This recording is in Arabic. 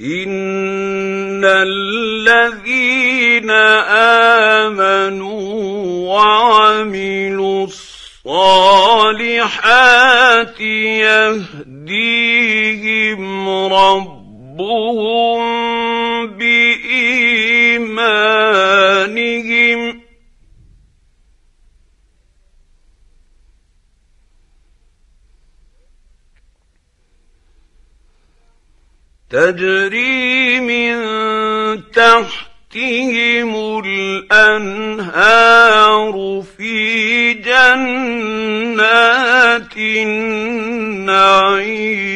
إن الذين آمنوا وعملوا الصالحات يهديهم ربهم بإيمانهم تجري من تحتهم الأنهار في جنات النعيم